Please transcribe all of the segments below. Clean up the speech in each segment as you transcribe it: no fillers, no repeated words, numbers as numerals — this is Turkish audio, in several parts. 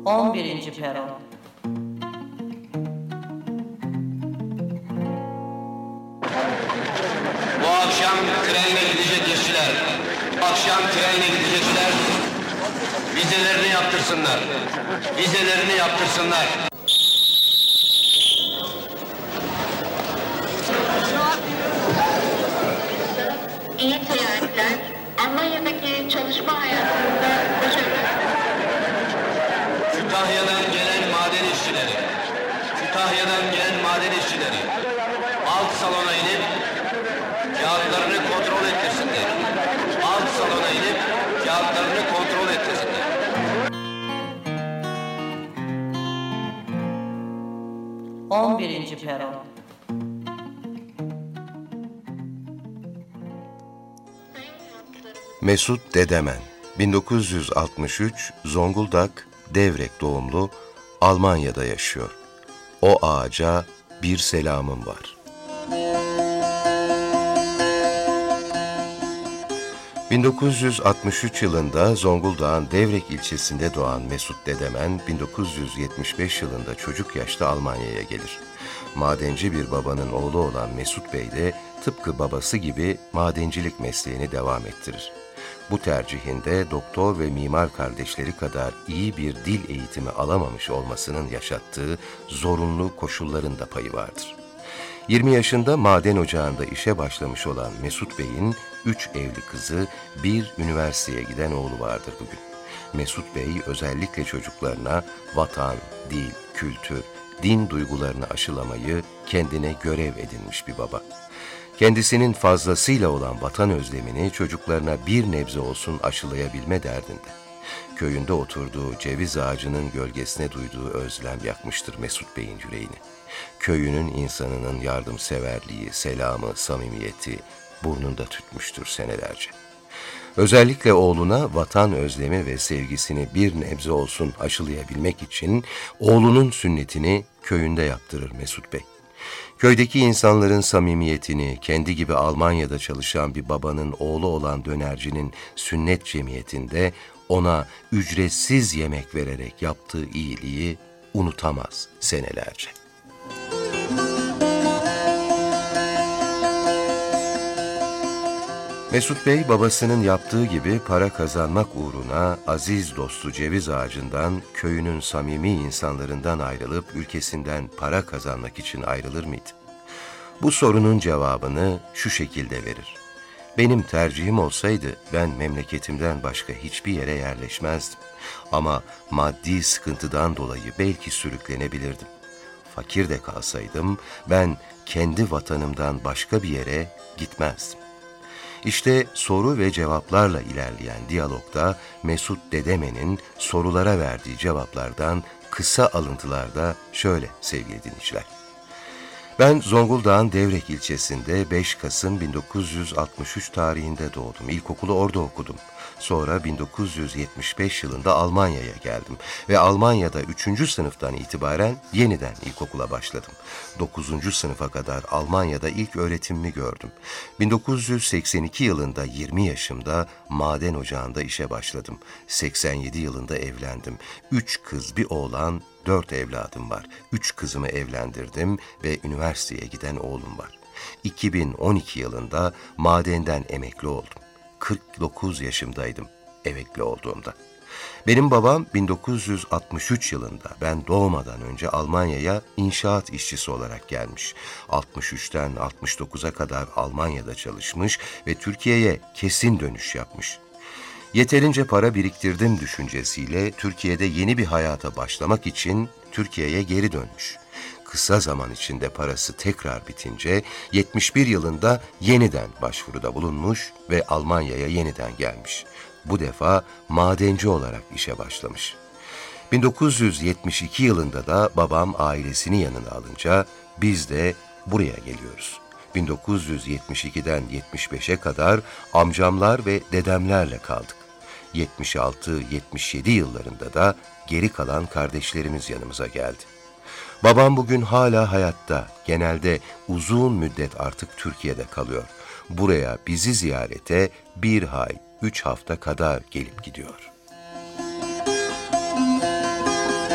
11. Peron. Bu akşam trenle gidecek işçiler, akşam trenle gidecekler, vizelerini yaptırsınlar, vizelerini yaptırsınlar. İyi seyahatler. Almanya'daki çalışma hayatında başarılar. Kütahya'dan gelen maden işçileri, Kütahya'dan gelen maden işçileri, alt salona inip kağıtlarını kontrol ettirsinler. Alt salona inip kağıtlarını kontrol ettirsinler. On 11. Peron. Mesut Dedemen, 1963, Zonguldak, Devrek doğumlu, Almanya'da yaşıyor. O ağaca bir selamım var. 1963 yılında Zonguldak'ın Devrek ilçesinde doğan Mesut Dedemen, 1975 yılında çocuk yaşta Almanya'ya gelir. Madenci bir babanın oğlu olan Mesut Bey de tıpkı babası gibi madencilik mesleğini devam ettirir. Bu tercihinde doktor ve mimar kardeşleri kadar iyi bir dil eğitimi alamamış olmasının yaşattığı zorunlu koşulların da payı vardır. 20 yaşında maden ocağında işe başlamış olan Mesut Bey'in 3 evli kızı, bir üniversiteye giden oğlu vardır bugün. Mesut Bey özellikle çocuklarına vatan, dil, kültür, din duygularını aşılamayı kendine görev edinmiş bir baba. Kendisinin fazlasıyla olan vatan özlemini çocuklarına bir nebze olsun aşılayabilme derdinde. Köyünde oturduğu ceviz ağacının gölgesine duyduğu özlem yakmıştır Mesut Bey'in yüreğini. Köyünün insanının yardımseverliği, selamı, samimiyeti burnunda tütmüştür senelerce. Özellikle oğluna vatan özlemi ve sevgisini bir nebze olsun aşılayabilmek için oğlunun sünnetini köyünde yaptırır Mesut Bey. Köydeki insanların samimiyetini, kendi gibi Almanya'da çalışan bir babanın oğlu olan dönercinin sünnet cemiyetinde ona ücretsiz yemek vererek yaptığı iyiliği unutamaz senelerce. Mesut Bey babasının yaptığı gibi para kazanmak uğruna aziz dostu ceviz ağacından, köyünün samimi insanlarından ayrılıp ülkesinden para kazanmak için ayrılır mıydı? Bu sorunun cevabını şu şekilde verir. Benim tercihim olsaydı ben memleketimden başka hiçbir yere yerleşmezdim. Ama maddi sıkıntıdan dolayı belki sürüklenebilirdim. Fakir de kalsaydım ben kendi vatanımdan başka bir yere gitmezdim. İşte soru ve cevaplarla ilerleyen diyalogda Mesut Dedemen'in sorulara verdiği cevaplardan kısa alıntılarda şöyle sevgili dinleyiciler. Ben Zonguldak'ın Devrek ilçesinde 5 Kasım 1963 tarihinde doğdum. İlkokulu orada okudum. Sonra 1975 yılında Almanya'ya geldim ve Almanya'da 3. sınıftan itibaren yeniden ilkokula başladım. 9. sınıfa kadar Almanya'da ilk öğretimimi gördüm. 1982 yılında 20 yaşımda maden ocağında işe başladım. 87 yılında evlendim. 3 kız, bir oğlan, 4 evladım var. 3 kızımı evlendirdim ve üniversiteye giden oğlum var. 2012 yılında madenden emekli oldum. 49 yaşımdaydım emekli olduğumda. Benim babam 1963 yılında ben doğmadan önce Almanya'ya inşaat işçisi olarak gelmiş. 63'ten 69'a kadar Almanya'da çalışmış ve Türkiye'ye kesin dönüş yapmış. Yeterince para biriktirdim düşüncesiyle Türkiye'de yeni bir hayata başlamak için Türkiye'ye geri dönmüş. Kısa zaman içinde parası tekrar bitince 71 yılında yeniden başvuruda bulunmuş ve Almanya'ya yeniden gelmiş. Bu defa madenci olarak işe başlamış. 1972 yılında da babam ailesini yanına alınca biz de buraya geliyoruz. 1972'den 75'e kadar amcamlar ve dedemlerle kaldık. 76-77 yıllarında da geri kalan kardeşlerimiz yanımıza geldi. Babam bugün hala hayatta, genelde uzun müddet artık Türkiye'de kalıyor. Buraya bizi ziyarete 1 ay, 3 hafta kadar gelip gidiyor.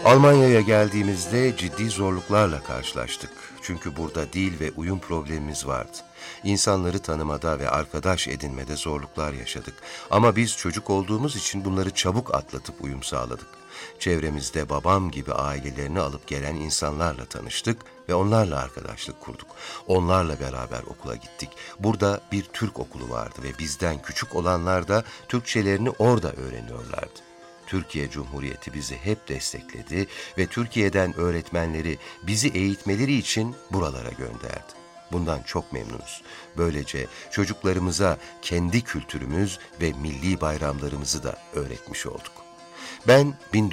Almanya'ya geldiğimizde ciddi zorluklarla karşılaştık. Çünkü burada dil ve uyum problemimiz vardı. İnsanları tanımada ve arkadaş edinmede zorluklar yaşadık. Ama biz çocuk olduğumuz için bunları çabuk atlatıp uyum sağladık. Çevremizde babam gibi ailelerini alıp gelen insanlarla tanıştık ve onlarla arkadaşlık kurduk. Onlarla beraber okula gittik. Burada bir Türk okulu vardı ve bizden küçük olanlar da Türkçelerini orada öğreniyorlardı. Türkiye Cumhuriyeti bizi hep destekledi ve Türkiye'den öğretmenleri bizi eğitmeleri için buralara gönderdi. Bundan çok memnunuz. Böylece çocuklarımıza kendi kültürümüz ve milli bayramlarımızı da öğretmiş olduk. Ben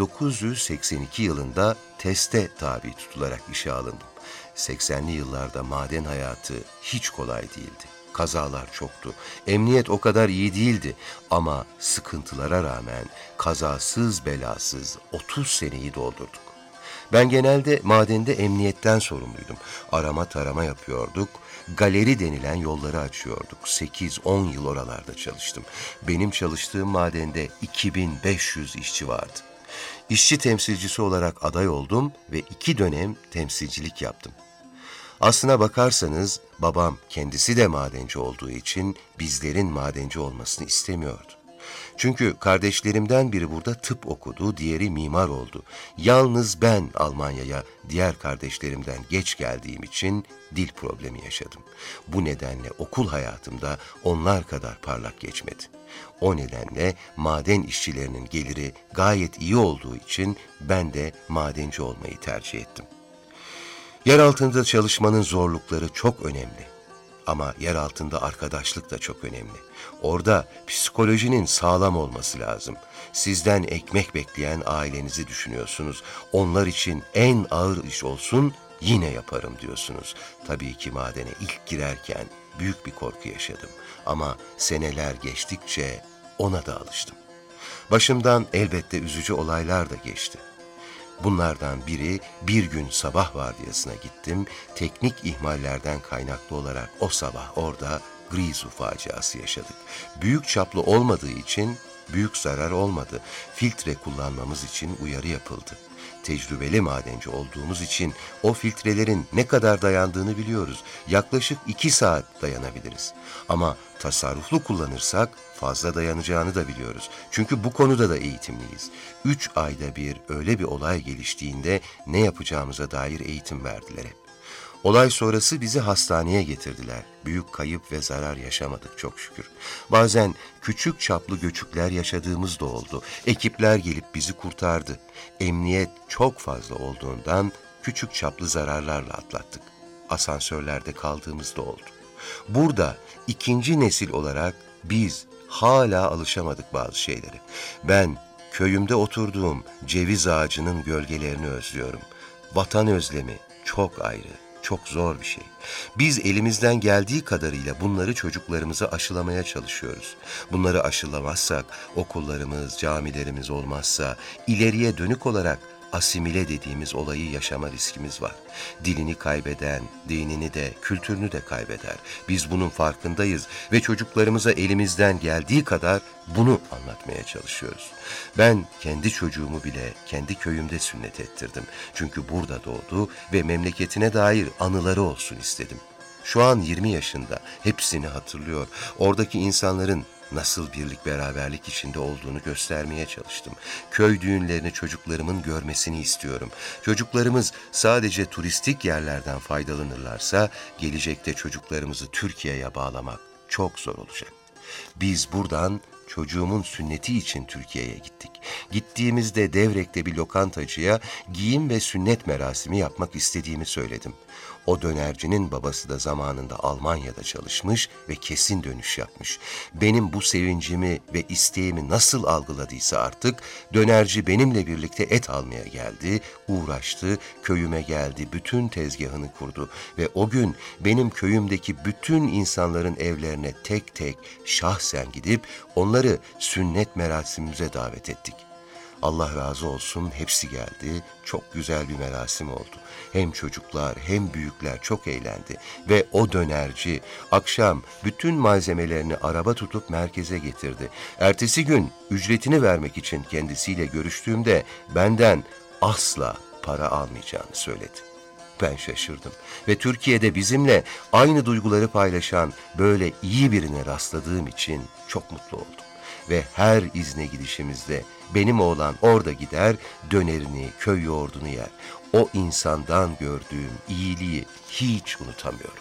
1982 yılında TES'te tabi tutularak işe alındım. 80'li yıllarda maden hayatı hiç kolay değildi. Kazalar çoktu. Emniyet o kadar iyi değildi ama sıkıntılara rağmen kazasız belasız 30 seneyi doldurduk. Ben genelde madende emniyetten sorumluydum. Arama tarama yapıyorduk. Galeri denilen yolları açıyorduk. 8-10 yıl oralarda çalıştım. Benim çalıştığım madende 2500 işçi vardı. İşçi temsilcisi olarak aday oldum ve 2 dönem temsilcilik yaptım. Aslına bakarsanız babam kendisi de madenci olduğu için bizlerin madenci olmasını istemiyordu. Çünkü kardeşlerimden biri burada tıp okudu, diğeri mimar oldu. Yalnız ben Almanya'ya diğer kardeşlerimden geç geldiğim için dil problemi yaşadım. Bu nedenle okul hayatımda onlar kadar parlak geçmedi. O nedenle maden işçilerinin geliri gayet iyi olduğu için ben de madenci olmayı tercih ettim. Yer altında çalışmanın zorlukları çok önemli. Ama yer altında arkadaşlık da çok önemli. Orada psikolojinin sağlam olması lazım. Sizden ekmek bekleyen ailenizi düşünüyorsunuz. Onlar için en ağır iş olsun yine yaparım diyorsunuz. Tabii ki madene ilk girerken büyük bir korku yaşadım. Ama seneler geçtikçe ona da alıştım. Başımdan elbette üzücü olaylar da geçti. Bunlardan biri bir gün sabah vardiyasına gittim. Teknik ihmallerden kaynaklı olarak o sabah orada Grizu faciası yaşadık. Büyük çaplı olmadığı için büyük zarar olmadı. Filtre kullanmamız için uyarı yapıldı. Tecrübeli madenci olduğumuz için o filtrelerin ne kadar dayandığını biliyoruz. Yaklaşık 2 saat dayanabiliriz. Ama tasarruflu kullanırsak fazla dayanacağını da biliyoruz. Çünkü bu konuda da eğitimliyiz. 3 ayda bir öyle bir olay geliştiğinde ne yapacağımıza dair eğitim verdiler hep. Olay sonrası bizi hastaneye getirdiler. Büyük kayıp ve zarar yaşamadık çok şükür. Bazen küçük çaplı göçükler yaşadığımız da oldu. Ekipler gelip bizi kurtardı. Emniyet çok fazla olduğundan küçük çaplı zararlarla atlattık. Asansörlerde kaldığımız da oldu. Burada ikinci nesil olarak biz hala alışamadık bazı şeylere. Ben köyümde oturduğum ceviz ağacının gölgelerini özlüyorum. Vatan özlemi çok ayrı. Çok zor bir şey. Biz elimizden geldiği kadarıyla bunları çocuklarımıza aşılamaya çalışıyoruz. Bunları aşılamazsak, okullarımız, camilerimiz olmazsa, ileriye dönük olarak asimile dediğimiz olayı yaşama riskimiz var. Dilini kaybeden, dinini de, kültürünü de kaybeder. Biz bunun farkındayız ve çocuklarımıza elimizden geldiği kadar bunu anlatmaya çalışıyoruz. Ben kendi çocuğumu bile kendi köyümde sünnet ettirdim. Çünkü burada doğdu ve memleketine dair anıları olsun istedim. Şu an 20 yaşında, hepsini hatırlıyor. Oradaki insanların nasıl birlik beraberlik içinde olduğunu göstermeye çalıştım. Köy düğünlerini çocuklarımın görmesini istiyorum. Çocuklarımız sadece turistik yerlerden faydalanırlarsa gelecekte çocuklarımızı Türkiye'ye bağlamak çok zor olacak. Biz buradan çocuğumun sünneti için Türkiye'ye gittik. Gittiğimizde Devrek'te bir lokantacıya giyim ve sünnet merasimi yapmak istediğimi söyledim. O dönercinin babası da zamanında Almanya'da çalışmış ve kesin dönüş yapmış. Benim bu sevincimi ve isteğimi nasıl algıladıysa artık dönerci benimle birlikte et almaya geldi, uğraştı, köyüme geldi, bütün tezgahını kurdu ve o gün benim köyümdeki bütün insanların evlerine tek tek şahsen gidip onları sünnet merasimimize davet ettik. Allah razı olsun hepsi geldi, çok güzel bir merasim oldu. Hem çocuklar hem büyükler çok eğlendi ve o dönerci akşam bütün malzemelerini araba tutup merkeze getirdi. Ertesi gün ücretini vermek için kendisiyle görüştüğümde benden asla para almayacağını söyledi. Ben şaşırdım ve Türkiye'de bizimle aynı duyguları paylaşan böyle iyi birine rastladığım için çok mutlu oldum. Ve her izne gidişimizde benim oğlan orada gider, dönerini, köy yoğurdunu yer. O insandan gördüğüm iyiliği hiç unutamıyorum.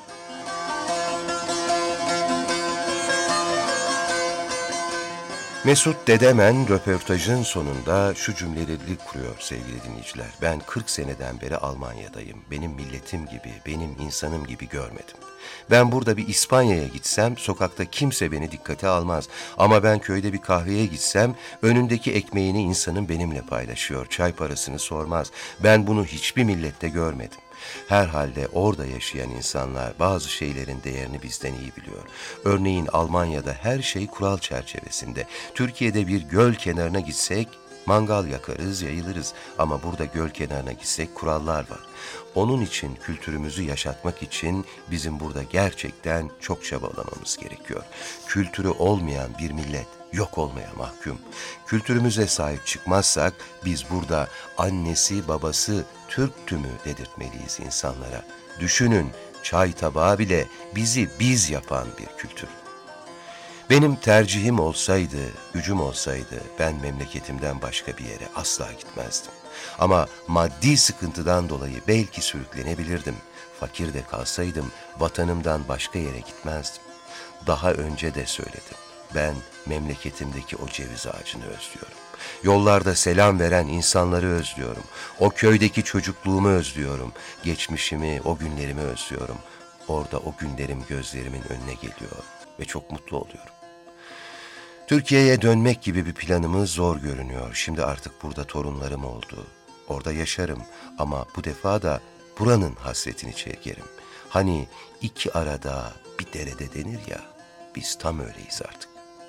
Mesut Dedemen röportajın sonunda şu cümleleri kuruyor sevgili dinleyiciler. Ben 40 seneden beri Almanya'dayım. Benim milletim gibi, benim insanım gibi görmedim. Ben burada bir İspanya'ya gitsem sokakta kimse beni dikkate almaz. Ama ben köyde bir kahveye gitsem önündeki ekmeğini insanın benimle paylaşıyor. Çay parasını sormaz. Ben bunu hiçbir millette görmedim. Herhalde orada yaşayan insanlar bazı şeylerin değerini bizden iyi biliyor. Örneğin Almanya'da her şey kural çerçevesinde. Türkiye'de bir göl kenarına gitsek mangal yakarız, yayılırız. Ama burada göl kenarına gitsek kurallar var. Onun için kültürümüzü yaşatmak için bizim burada gerçekten çok çabalamamız gerekiyor. Kültürü olmayan bir millet yok olmaya mahkum. Kültürümüze sahip çıkmazsak biz burada annesi babası Türktü mü dedirtmeliyiz insanlara. Düşünün, çay tabağı bile bizi biz yapan bir kültür. Benim tercihim olsaydı, gücüm olsaydı ben memleketimden başka bir yere asla gitmezdim. Ama maddi sıkıntıdan dolayı belki sürüklenebilirdim. Fakir de kalsaydım vatanımdan başka yere gitmezdim. Daha önce de söyledim. Ben memleketimdeki o ceviz ağacını özlüyorum. Yollarda selam veren insanları özlüyorum. O köydeki çocukluğumu özlüyorum. Geçmişimi, o günlerimi özlüyorum. Orada o günlerim gözlerimin önüne geliyor ve çok mutlu oluyorum. Türkiye'ye dönmek gibi bir planımız zor görünüyor. Şimdi artık burada torunlarım oldu. Orada yaşarım ama bu defa da buranın hasretini çekerim. Hani iki arada bir derede denir ya, biz tam öyleyiz artık.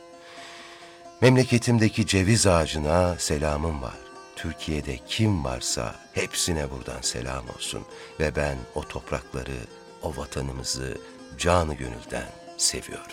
Memleketimdeki ceviz ağacına selamım var. Türkiye'de kim varsa hepsine buradan selam olsun. Ve ben o toprakları, o vatanımızı canı gönülden seviyorum.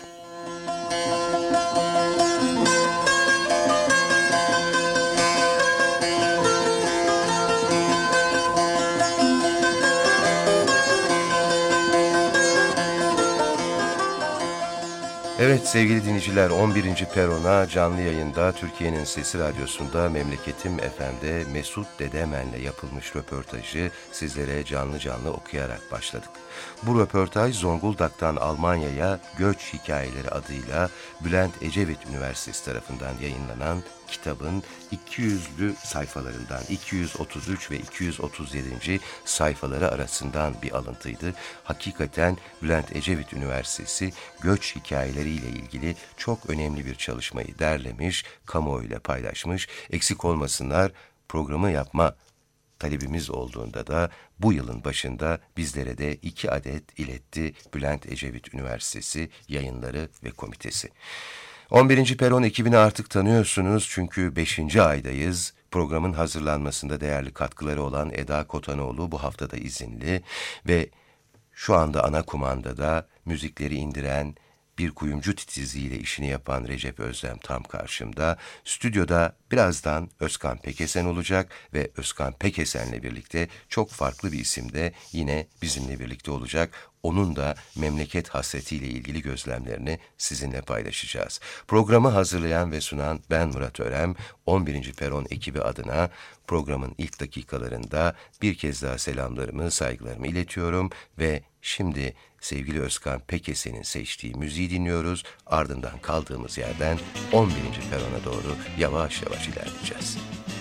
Evet sevgili dinleyiciler, 11. Perona canlı yayında Türkiye'nin Sesi Radyosu'nda Memleketim FM'de Mesut Dedemen'le yapılmış röportajı sizlere canlı canlı okuyarak başladık. Bu röportaj Zonguldak'tan Almanya'ya Göç Hikayeleri adıyla Bülent Ecevit Üniversitesi tarafından yayınlanan kitabın 200'lü sayfalarından 233 ve 237. sayfaları arasından bir alıntıydı. Hakikaten Bülent Ecevit Üniversitesi göç hikayeleriyle ilgili çok önemli bir çalışmayı derlemiş, kamuoyuyla paylaşmış. Eksik olmasınlar, programı yapma talebimiz olduğunda da bu yılın başında bizlere de 2 adet iletti Bülent Ecevit Üniversitesi Yayınları ve Komitesi. 11. Peron ekibini artık tanıyorsunuz çünkü 5. aydayız. Programın hazırlanmasında değerli katkıları olan Eda Kotanoğlu bu haftada izinli ve şu anda ana kumandada müzikleri indiren, bir kuyumcu titizliğiyle işini yapan Recep Özlem tam karşımda. Stüdyoda birazdan Özkan Pekesen olacak ve Özkan Pekesen'le birlikte çok farklı bir isim de yine bizimle birlikte olacak. Onun da memleket hasretiyle ilgili gözlemlerini sizinle paylaşacağız. Programı hazırlayan ve sunan ben Murat Örem, 11. Peron ekibi adına programın ilk dakikalarında bir kez daha selamlarımı, saygılarımı iletiyorum ve şimdi sevgili Özkan Pekesen'in seçtiği müziği dinliyoruz. Ardından kaldığımız yerden 11. Peron'a doğru yavaş yavaş ilerleyeceğiz.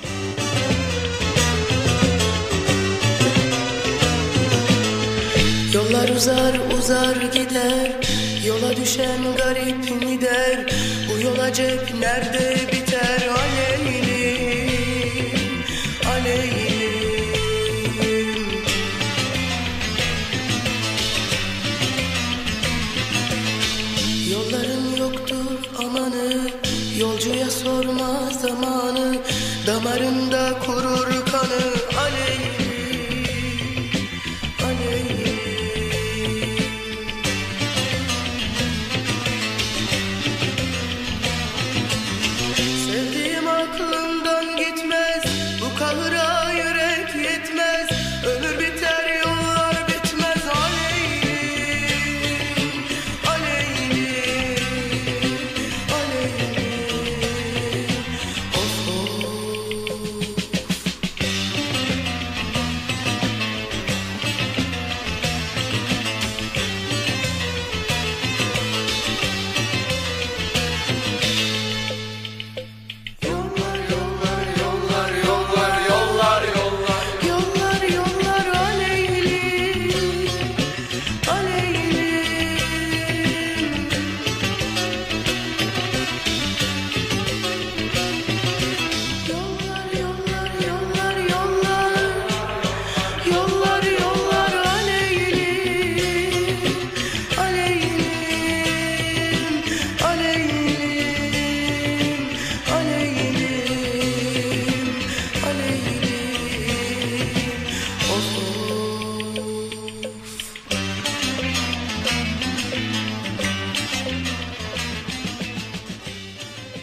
Yollar uzar uzar gider, yola düşen garip mi der, bu yol acep nerede biter, aleylim, aleylim. Yolların yoktur amanı, yolcuya sorma zamanı, damarında kurur kanı, aleylim. Sevdiğim aklımdan gitmez, bu kahıra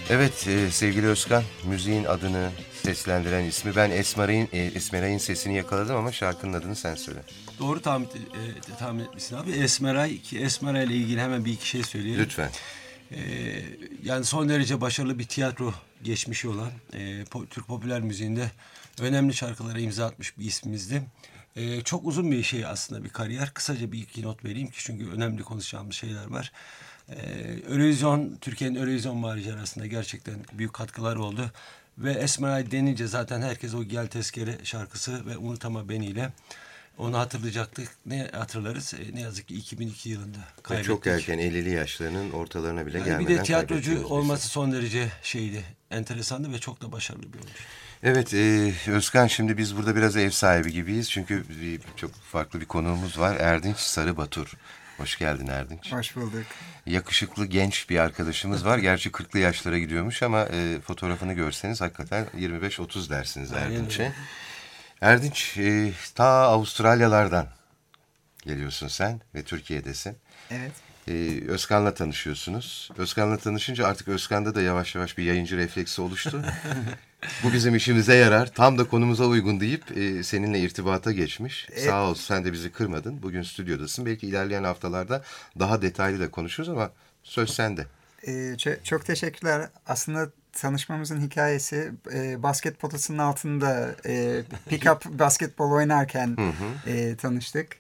Evet sevgili Özkan, müziğin adını seslendiren ismi ben Esmeray'ın sesini yakaladım ama şarkının adını sen söyle. Doğru tahmin etmişsin abi. Esmeray, ki Esmeray ile ilgili hemen bir iki şey söyleyeyim. Lütfen. Yani son derece başarılı bir tiyatro geçmişi olan, Türk popüler müziğinde önemli şarkılara imza atmış bir ismimizdi. Çok uzun bir şey aslında, bir kariyer. Kısaca bir iki not vereyim ki çünkü önemli konuşacağımız şeyler var. Eurovision, Türkiye'nin Eurovision macerasında gerçekten büyük katkılar oldu. Ve Esmeray denince zaten herkes o Gel Tezkere şarkısı ve Unutama Beni ile onu hatırlayacaktık. Ne hatırlarız? Ne yazık ki 2002 yılında kaybettik. Çok erken 50'li yaşlarının ortalarına bile gelmeden bir de tiyatrocu kaybediyoruz olması son derece enteresandı ve çok da başarılı bir oyuncu. Evet Özkan, şimdi biz burada biraz ev sahibi gibiyiz. Çünkü çok farklı bir konuğumuz var. Erdinç Sarıbatur. Hoş geldin Erdinç. Hoş bulduk. Yakışıklı genç bir arkadaşımız var. Gerçi 40'lı yaşlara gidiyormuş ama fotoğrafını görseniz hakikaten 25-30 dersiniz Erdinç'e. Erdinç ta Avustralyalardan geliyorsun sen ve Türkiye'desin. Evet. Özkan'la tanışıyorsunuz. Özkan'la tanışınca artık Özkan'da da yavaş yavaş bir yayıncı refleksi oluştu. Bu bizim işimize yarar, tam da konumuza uygun deyip seninle irtibata geçmiş. Sağ ol, sen de bizi kırmadın. Bugün stüdyodasın. Belki ilerleyen haftalarda daha detaylı da konuşuruz ama söz sende. Çok teşekkürler. Aslında tanışmamızın hikayesi basket potasının altında pick-up basketbol oynarken tanıştık.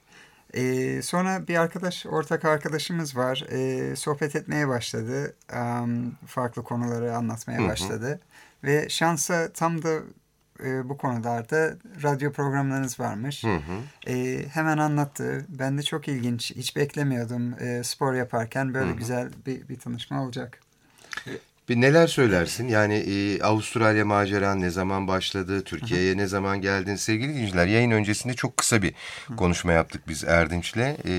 Sonra bir ortak arkadaşımız var. Sohbet etmeye başladı. Farklı konuları anlatmaya başladı. Ve şansa tam da bu konularda radyo programlarınız varmış. Hemen anlattı. Ben de çok ilginç. Hiç beklemiyordum spor yaparken böyle güzel bir tanışma olacak. Bir neler söylersin? Yani Avustralya maceran ne zaman başladı? Türkiye'ye ne zaman geldin? Sevgili dinleyiciler, yayın öncesinde çok kısa bir konuşma yaptık biz Erdinç'le.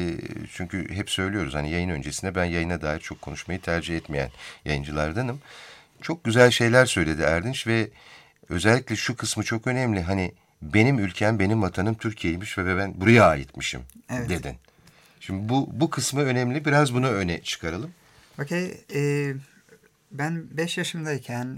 Çünkü hep söylüyoruz, hani yayın öncesinde ben yayına dair çok konuşmayı tercih etmeyen yayıncılardanım. Çok güzel şeyler söyledi Erdinç ve özellikle şu kısmı çok önemli. Hani benim ülkem, benim vatanım Türkiye'ymiş ve ben buraya aitmişim dedin. Şimdi bu kısmı önemli. Biraz bunu öne çıkaralım. Okey. Ben 5 yaşımdayken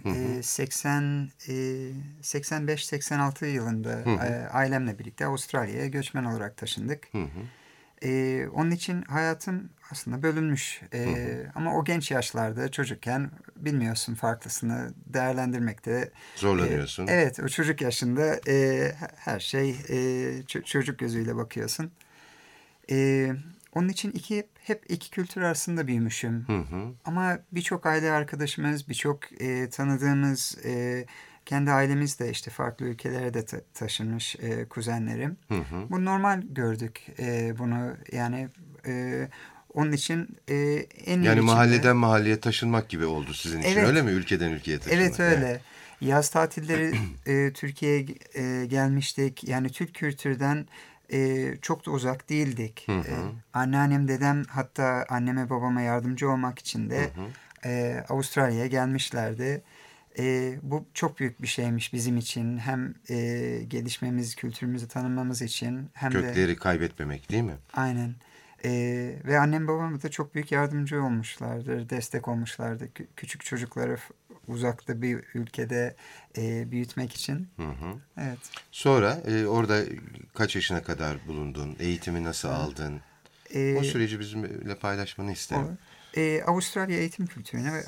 85-86 yılında ailemle birlikte Avustralya'ya göçmen olarak taşındık. Onun için hayatım aslında bölünmüş. Ama o genç yaşlarda çocukken bilmiyorsun, farklısını değerlendirmekte. Zorlanıyorsun. Evet, o çocuk yaşında her şey çocuk gözüyle bakıyorsun. Onun için hep iki kültür arasında büyümüşüm. Ama birçok aile arkadaşımız, birçok tanıdığımız, kendi ailemiz de işte farklı ülkelere de taşınmış kuzenlerim. Bu normal gördük bunu. Yani onun için en yani mahalleden mahalleye taşınmak gibi oldu sizin için, öyle mi? Ülkeden ülkeye taşınmak. Evet öyle. Yani. Yaz tatilleri Türkiye'ye gelmiştik. Yani Türk kültürden çok da uzak değildik. Anneannem, dedem, hatta anneme babama yardımcı olmak için de Avustralya'ya gelmişlerdi. Bu çok büyük bir şeymiş bizim için. Hem gelişmemiz, kültürümüzü tanımamız için. Hem kökleri kaybetmemek değil mi? Aynen. Ve annem babam da çok büyük yardımcı olmuşlardır, destek olmuşlardı. Küçük çocukları uzakta bir ülkede büyütmek için. Evet. Sonra orada kaç yaşına kadar bulundun? Eğitimi nasıl aldın? O süreci bizimle paylaşmanı isterim. Avustralya eğitim kültürüne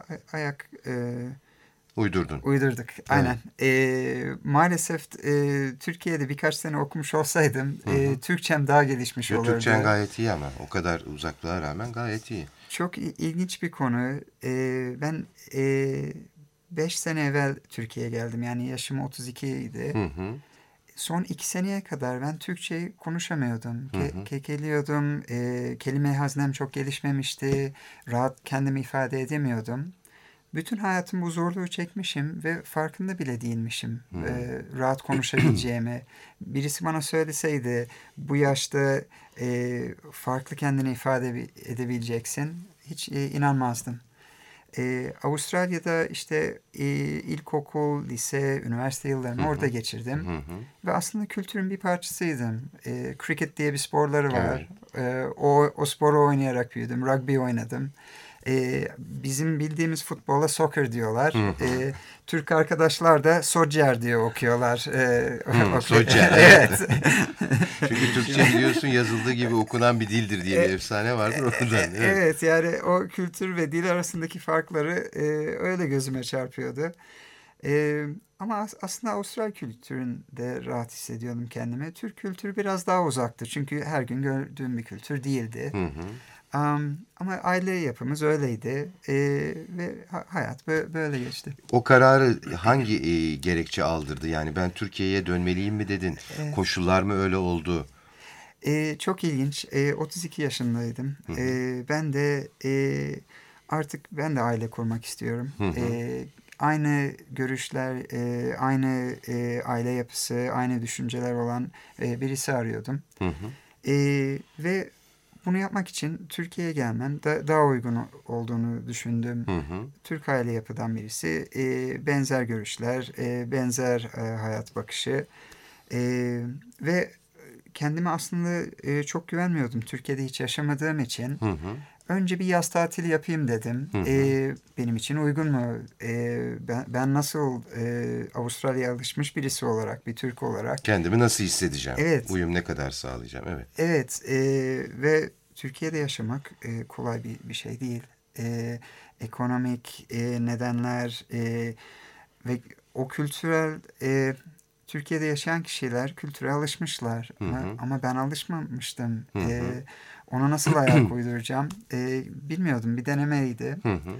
uydurduk. Aynen. Maalesef Türkiye'de birkaç sene okumuş olsaydım Türkçem daha gelişmiş olurdu. Türkçen gayet iyi ama o kadar uzaklığa rağmen gayet iyi. Çok ilginç bir konu. Ben 5 sene evvel Türkiye'ye geldim. Yani yaşım 32 idi. Son 2 seneye kadar ben Türkçeyi konuşamıyordum. Kekeliyordum. Kelime haznem çok gelişmemişti. Rahat kendimi ifade edemiyordum. Bütün hayatım bu zorluğu çekmişim ve farkında bile değilmişim. Rahat konuşabileceğimi. Birisi bana söyleseydi bu yaşta farklı kendini ifade edebileceksin, hiç inanmazdım. Avustralya'da işte ilkokul, lise, üniversite yıllarını orada geçirdim. Ve aslında kültürün bir parçasıydım. Cricket diye bir sporları var. O sporu oynayarak büyüdüm. Rugby oynadım. Bizim bildiğimiz futbola soccer diyorlar. Türk arkadaşlar da soccer diye okuyorlar. Soccer. Evet. Çünkü Türkçe biliyorsun yazıldığı gibi okunan bir dildir diye bir efsane vardır ondan. Evet, yani o kültür ve dil arasındaki farkları öyle gözüme çarpıyordu. Ama aslında Avustral kültüründe rahat hissediyordum kendimi. Türk kültürü biraz daha uzaktı. Çünkü her gün gördüğüm bir kültür değildi. Ama aile yapımız öyleydi. Ve hayat böyle geçti. O kararı hangi gerekçe aldırdı? Yani ben Türkiye'ye dönmeliyim mi dedin? Koşullar mı öyle oldu? Çok ilginç. 32 yaşındaydım. Ben de artık ben de aile kurmak istiyorum. Aynı görüşler, aynı aile yapısı, aynı düşünceler olan birisi arıyordum. Ve bunu yapmak için Türkiye'ye gelmem daha uygun olduğunu düşündüm. Türk aile yapıdan birisi, benzer görüşler, benzer hayat bakışı ve kendime aslında çok güvenmiyordum. Türkiye'de hiç yaşamadığım için. Önce bir yaz tatili yapayım dedim. Benim için uygun mu? Ben nasıl Avustralya'ya alışmış birisi olarak, bir Türk olarak. Kendimi nasıl hissedeceğim? Evet. Uyum ne kadar sağlayacağım? Evet. Evet. Ve Türkiye'de yaşamak kolay bir şey değil. Ekonomik nedenler ve o kültürel... Türkiye'de yaşayan kişiler kültüre alışmışlar. Ama ben alışmamıştım. Ona nasıl ayak uyduracağım bilmiyordum. Bir denemeydi.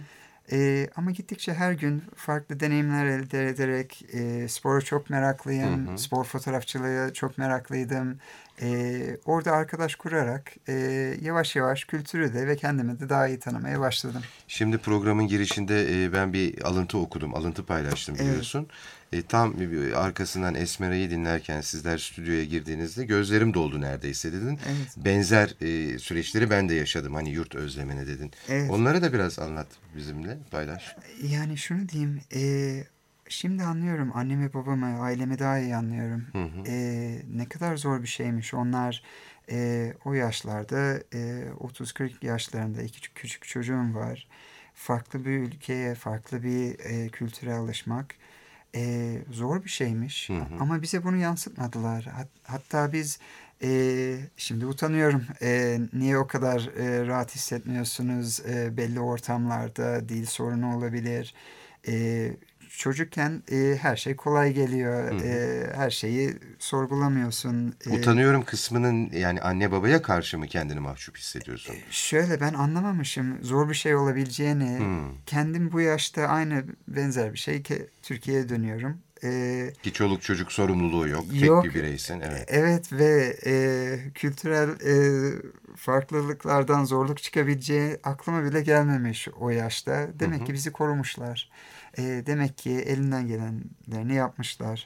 Ama gittikçe her gün farklı deneyimler elde ederek spora çok meraklıyım. Spor fotoğrafçılığı çok meraklıydım. Orada arkadaş kurarak yavaş yavaş kültürü de ve kendimi de daha iyi tanımaya başladım. Şimdi programın girişinde ben bir alıntı okudum. Alıntı paylaştım biliyorsun. Tam arkasından Esmera'yı dinlerken sizler stüdyoya girdiğinizde gözlerim doldu neredeyse dedin. Evet. Benzer süreçleri ben de yaşadım. Hani yurt özlemini dedin. Evet. Onları da biraz anlat bizimle, paylaş. Yani şunu diyeyim. Şimdi anlıyorum annemi babamı, ailemi daha iyi anlıyorum. Ne kadar zor bir şeymiş. Onlar o yaşlarda 30-40 yaşlarında küçük çocuğum var. Farklı bir ülkeye, farklı bir kültüre alışmak zor bir şeymiş. Ama bize bunu yansıtmadılar. Hatta biz şimdi utanıyorum. Niye o kadar rahat hissetmiyorsunuz? Belli ortamlarda dil sorunu olabilir. Çocukken her şey kolay geliyor. Her şeyi sorgulamıyorsun. Utanıyorum kısmının yani anne babaya karşı mı kendini mahcup hissediyorsun? Şöyle ben anlamamışım zor bir şey olabileceğini. Kendim bu yaşta aynı benzer bir şey ki Türkiye'ye dönüyorum. Ki çoluk çocuk sorumluluğu yok. Yok. Tek bir bireysin. Evet. Evet ve kültürel farklılıklardan zorluk çıkabileceği aklıma bile gelmemiş o yaşta. Demek ki bizi korumuşlar. Demek ki elinden gelenlerini yapmışlar.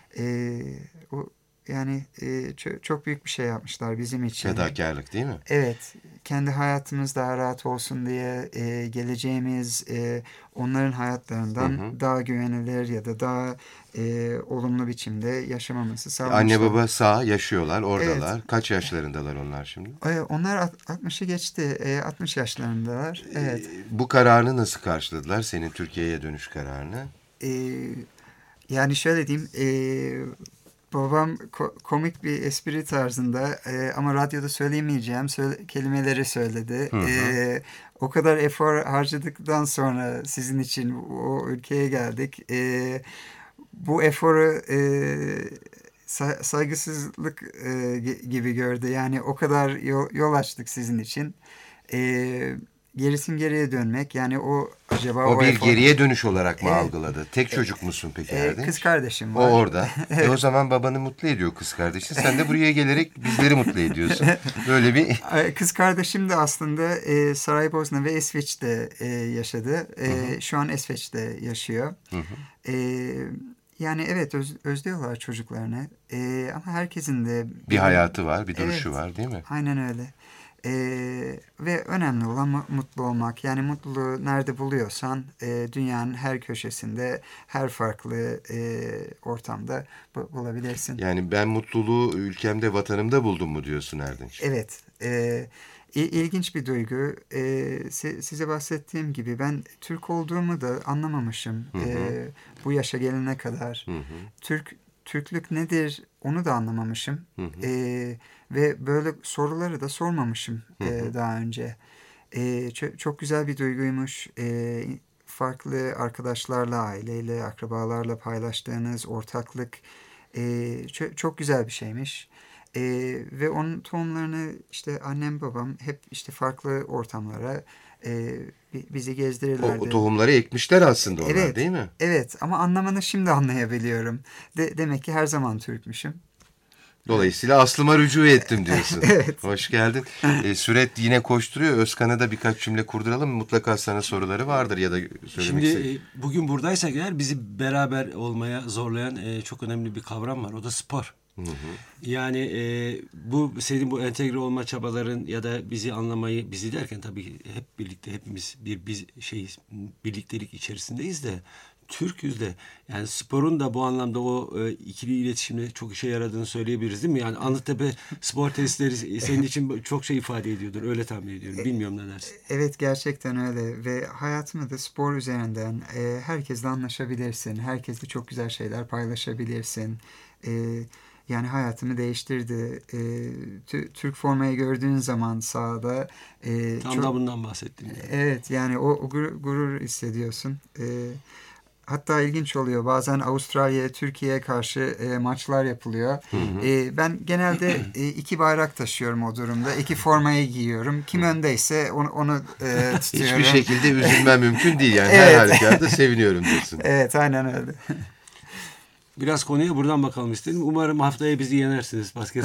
Yani çok büyük bir şey yapmışlar bizim için. Fedakarlık değil mi? Evet. Kendi hayatımız daha rahat olsun diye geleceğimiz onların hayatlarından daha güvenilir ya da daha olumlu biçimde yaşamamızı sağlamışlar. Anne baba sağ yaşıyorlar, oradalar. Evet. Kaç yaşlarındalar onlar şimdi? Onlar 60'ı geçti. 60 yaşlarındalar. Evet. Bu kararını nasıl karşıladılar? Senin Türkiye'ye dönüş kararını? Yani şöyle diyeyim. Babam komik bir espri tarzında ama radyoda söyleyemeyeceğim kelimeleri söyledi. O kadar efor harcadıktan sonra sizin için o ülkeye geldik. Bu eforu saygısızlık gibi gördü. Yani o kadar yol açtık sizin için. Gerisin geriye dönmek yani o acaba o bir efor... geriye dönüş olarak mı Evet. algıladı? Tek çocuk musun peki Erdinç? Kız kardeşim O var. orada. O zaman babanı mutlu ediyor kız kardeşin. Sen de buraya gelerek bizleri mutlu ediyorsun. Böyle bir... Kız kardeşim de aslında Saraybosna ve İsveç'te yaşadı. Şu an İsveç'te yaşıyor. Yani evet özlüyorlar çocuklarını. Ama herkesin de... Bir hayatı var, bir duruşu var değil mi? Aynen öyle. Ve önemli olan mutlu olmak. Yani mutluluğu nerede buluyorsan dünyanın her köşesinde, her farklı ortamda bulabilirsin. Yani ben mutluluğu ülkemde, vatanımda buldum mu diyorsun Erdinç? Evet. İlginç bir duygu. Size bahsettiğim gibi ben Türk olduğumu da anlamamışım. Bu yaşa gelene kadar. Türklük nedir onu da anlamamışım. Ve böyle soruları da sormamışım daha önce. Çok güzel bir duyguymuş. Farklı arkadaşlarla, aileyle, akrabalarla paylaştığınız ortaklık çok güzel bir şeymiş. Ve onun tohumlarını işte annem babam hep işte farklı ortamlara bizi gezdirirlerdi. O tohumları ekmişler aslında onlar, Evet, değil mi? evet ama anlamını şimdi anlayabiliyorum. Demek ki her zaman Türkmüşüm. Dolayısıyla aslıma rücu ettim diyorsun. Evet. Hoş geldin. Süret yine koşturuyor. Özkan'a da birkaç cümle kurduralım. Mutlaka sana soruları vardır ya da söylemek Şimdi bugün buradaysak eğer bizi beraber olmaya zorlayan çok önemli bir kavram var. O da spor. Yani bu senin bu entegre olma çabaların ya da bizi anlamayı, bizi derken tabii hep birlikte hepimiz birliktelik içerisindeyiz de Türk'üz de yani sporun da bu anlamda o ikili iletişimde çok işe yaradığını söyleyebiliriz değil mi? Yani Anıttepe spor testleri senin için çok şey ifade ediyordur. Öyle tahmin ediyorum. Bilmiyorum ne dersin. Evet gerçekten öyle ve hayatımda da spor üzerinden herkesle anlaşabilirsin. Herkesle çok güzel şeyler paylaşabilirsin. Yani hayatımı değiştirdi. Türk formayı gördüğün zaman sahada Tam da bundan bahsettim. Yani. Evet yani o gurur hissediyorsun. Hatta ilginç oluyor. Bazen Avustralya'ya, Türkiye'ye karşı maçlar yapılıyor. Ben genelde 2 bayrak taşıyorum o durumda. 2 formayı giyiyorum. Kim öndeyse onu tutuyorum. Hiçbir şekilde üzülmem mümkün değil. Yani her halükarda seviniyorum diyorsun. Evet aynen öyle. Biraz konuya buradan bakalım istedim. Umarım haftaya bizi yenersiniz basketbol.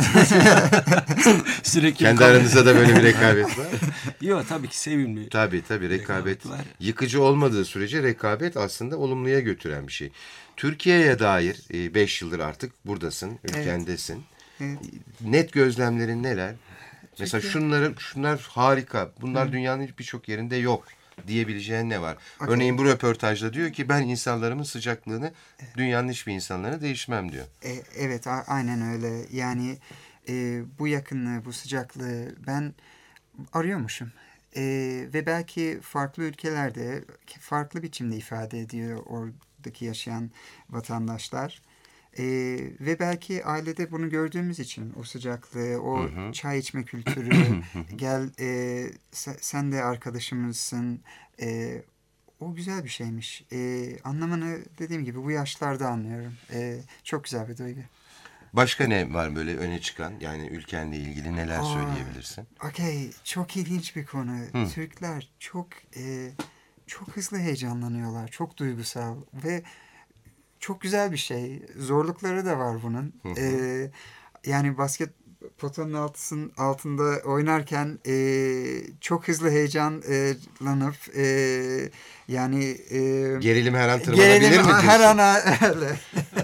Sürekli kendi aranızda da böyle bir rekabet var. Yok tabii ki sevimli. Tabii rekabet var. Yıkıcı olmadığı sürece rekabet aslında olumluya götüren bir şey. Türkiye'ye dair 5 yıldır artık buradasın, ülkendesin. Evet. Net gözlemlerin neler? Mesela şunlar harika. Bunlar dünyanın birçok yerinde yok diyebileceğin ne var? Okay. Örneğin bu röportajda diyor ki ben insanlarımın sıcaklığını dünyanın hiçbir insanlarına değişmem diyor. Evet aynen öyle. Yani bu yakınlığı, bu sıcaklığı ben arıyormuşum. Ve belki farklı ülkelerde farklı biçimde ifade ediyor oradaki yaşayan vatandaşlar. Ve belki ailede bunu gördüğümüz için o sıcaklığı, o çay içme kültürü, gel sen de arkadaşımızsın, o güzel bir şeymiş. Anlamını dediğim gibi bu yaşlarda anlıyorum. Çok güzel bir duygu. Başka ne var böyle öne çıkan? Yani ülkenle ilgili neler söyleyebilirsin? Okay, çok ilginç bir konu. Türkler çok hızlı heyecanlanıyorlar, çok duygusal ve çok güzel bir şey. Zorlukları da var bunun. Yani basket potanın altında oynarken çok hızlı heyecanlanıp yani gerilim her an tırmanabilir mi diyorsun? Her an öyle.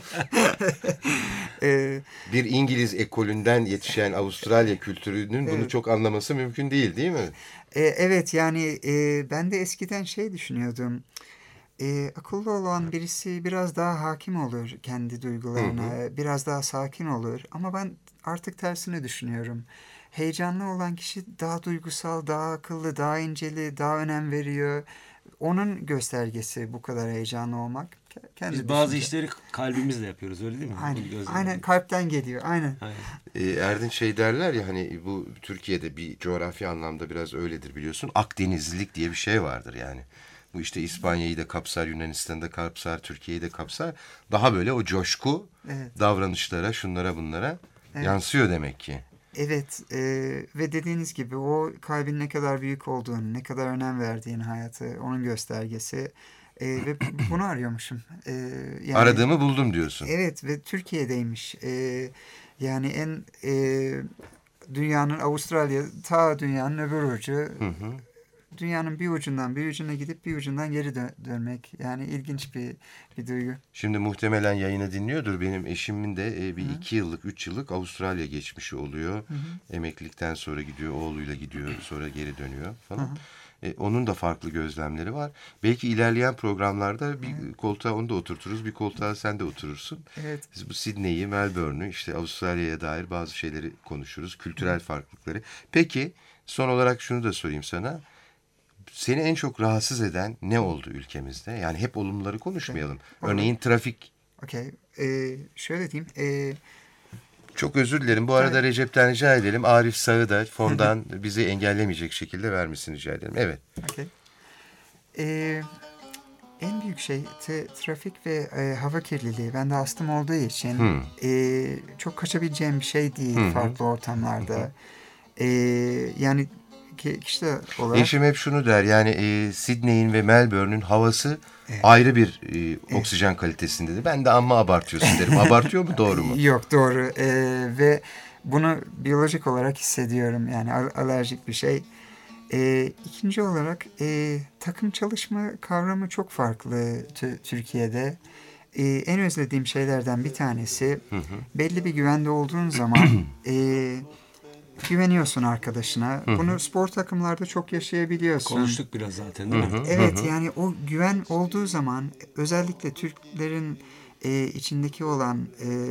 Bir İngiliz ekolünden yetişen Avustralya kültürünün bunu çok anlaması mümkün değil mi? Evet yani ben de eskiden düşünüyordum. Akıllı olan birisi biraz daha hakim olur kendi duygularına, biraz daha sakin olur. Ama ben artık tersini düşünüyorum. Heyecanlı olan kişi daha duygusal, daha akıllı, daha inceli, daha önem veriyor. Onun göstergesi bu kadar heyecanlı olmak. Biz bazı işleri kalbimizle yapıyoruz öyle değil mi? Aynen kalpten geliyor. Aynen. Erdinç derler ya hani bu Türkiye'de bir coğrafi anlamda biraz öyledir biliyorsun. Akdenizlilik diye bir şey vardır yani. Bu işte İspanya'yı da kapsar, Yunanistan'ı da kapsar, Türkiye'yi de kapsar. Daha böyle o coşku davranışlara, şunlara bunlara yansıyor demek ki. Evet ve dediğiniz gibi o kalbin ne kadar büyük olduğunu, ne kadar önem verdiğin hayatı, onun göstergesi. Ve bunu arıyormuşum. Yani, aradığımı buldum diyorsun. Evet ve Türkiye'deymiş. Yani dünyanın Avustralya, ta dünyanın öbür ucu. Dünyanın bir ucundan bir ucuna gidip bir ucundan geri dönmek. Yani ilginç bir duygu. Şimdi muhtemelen yayını dinliyordur. Benim eşimin de bir 2 yıllık, 3 yıllık Avustralya geçmişi oluyor. Emeklilikten sonra gidiyor, oğluyla gidiyor, sonra geri dönüyor falan. Onun da farklı gözlemleri var. Belki ilerleyen programlarda bir koltuğa onu da oturturuz, bir koltuğa sen de oturursun. Evet. Biz bu Sydney'i, Melbourne'ü, işte Avustralya'ya dair bazı şeyleri konuşuruz, kültürel farklılıkları. Peki Son olarak şunu da sorayım sana. Seni en çok rahatsız eden ne oldu ülkemizde? Yani hep olumluları konuşmayalım. Örneğin trafik. Okey. Şöyle diyeyim. Çok özür dilerim. Bu arada Recep'ten rica edelim. Arif Sağ'ı da fondan bizi engellemeyecek şekilde vermesini rica edelim. Evet. Okay. En büyük şey trafik ve hava kirliliği. Bende astım olduğu için çok kaçabileceğim bir şey değil farklı ortamlarda. Yani kişi olarak... Eşim hep şunu der, yani Sydney'in ve Melbourne'ün havası ayrı bir oksijen kalitesindedir. Ben de amma abartıyorsun derim. Abartıyor mu, doğru mu? Yok, doğru. Ve bunu biyolojik olarak hissediyorum. Yani alerjik bir şey. İkinci olarak takım çalışma kavramı çok farklı Türkiye'de. En özlediğim şeylerden bir tanesi belli bir güvende olduğun zaman güveniyorsun arkadaşına. Bunu spor takımlarda çok yaşayabiliyorsun. Konuştuk biraz zaten, değil mi? Evet, yani o güven olduğu zaman özellikle Türklerin içindeki olan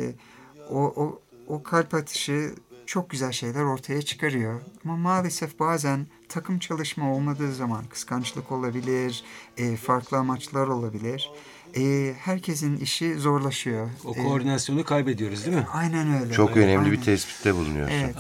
o kalp atışı çok güzel şeyler ortaya çıkarıyor. Ama maalesef bazen takım çalışma olmadığı zaman kıskançlık olabilir, farklı amaçlar olabilir. Herkesin işi zorlaşıyor. O koordinasyonu kaybediyoruz, değil mi? Aynen öyle. Çok önemli Aynen. bir tespitte bulunuyorsun. Evet.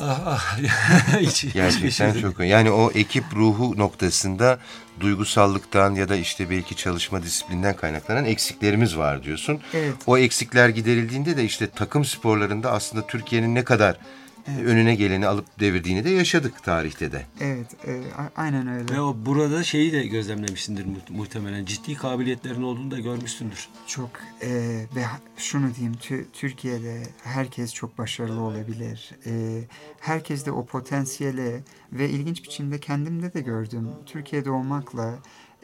Gerçekten çok önemli. Yani o ekip ruhu noktasında duygusallıktan ya da işte belki çalışma disiplinden kaynaklanan eksiklerimiz var diyorsun. Evet. O eksikler giderildiğinde de işte takım sporlarında aslında Türkiye'nin ne kadar önüne geleni alıp devirdiğini de yaşadık tarihte de. Evet, aynen öyle. Ve o burada şeyi de gözlemlemişsindir muhtemelen. Ciddi kabiliyetlerin olduğunu da görmüşsündür. Çok ve şunu diyeyim, Türkiye'de herkes çok başarılı olabilir. Herkes de o potansiyele ve ilginç biçimde kendimde de gördüm. Türkiye'de olmakla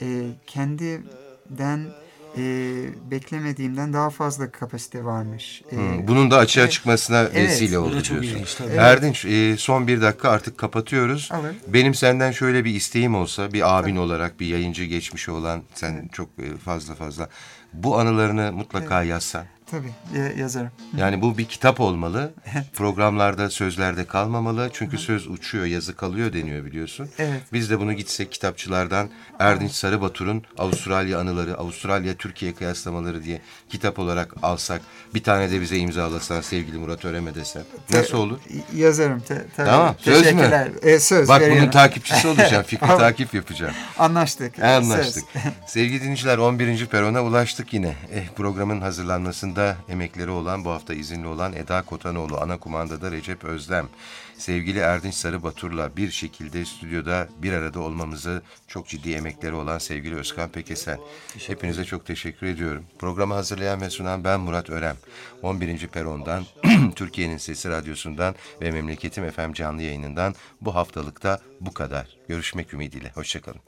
kendimden beklemediğimden daha fazla kapasite varmış. Bunun da açığa çıkmasına vesile oldu çok diyorsun. ilginç, tabii. Erdinç, son bir dakika artık kapatıyoruz. Alır. Benim senden şöyle bir isteğim olsa, bir abin olarak, bir yayıncı geçmişi olan sen çok fazla bu anılarını mutlaka yazsan. Tabii, yazarım. Yani bu bir kitap olmalı. Programlarda, sözlerde kalmamalı. Çünkü söz uçuyor, yazı kalıyor deniyor, biliyorsun. Evet. Biz de bunu gitsek kitapçılardan Erdinç Sarıbatur'un Avustralya Anıları, Avustralya-Türkiye Kıyaslamaları diye kitap olarak alsak, bir tane de bize imzalasan sevgili Murat Öreme desen. Nasıl olur? Yazarım. Tamam, söz mü? Teşekkürler. Söz Bak, veriyorum. bunun takipçisi olacağım. Fikri takip yapacağım. Anlaştık. Anlaştık. Söz. Sevgili dinleyiciler, 11. Perona ulaştık yine. Programın hazırlanmasında emekleri olan, bu hafta izinli olan Eda Kotanoğlu, ana kumandada Recep Özlem, sevgili Erdinç Sarıbatur'la bir şekilde stüdyoda bir arada olmamızı çok ciddi emekleri olan sevgili Özkan Pekesen. Hepinize çok teşekkür ediyorum. Programı hazırlayan ve sunan ben Murat Örem. 11. Peron'dan, Türkiye'nin Sesi Radyosu'ndan ve Memleketim FM canlı yayınından bu haftalıkta bu kadar. Görüşmek ümidiyle. Hoşçakalın.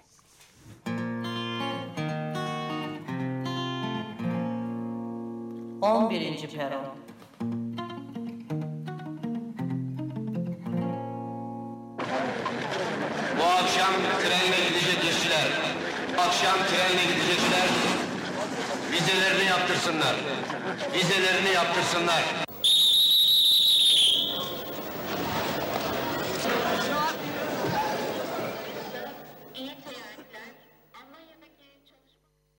Birinci Peron. Bu akşam trenle gidecek işçiler, akşam trenle gidecekler, vizelerini yaptırsınlar.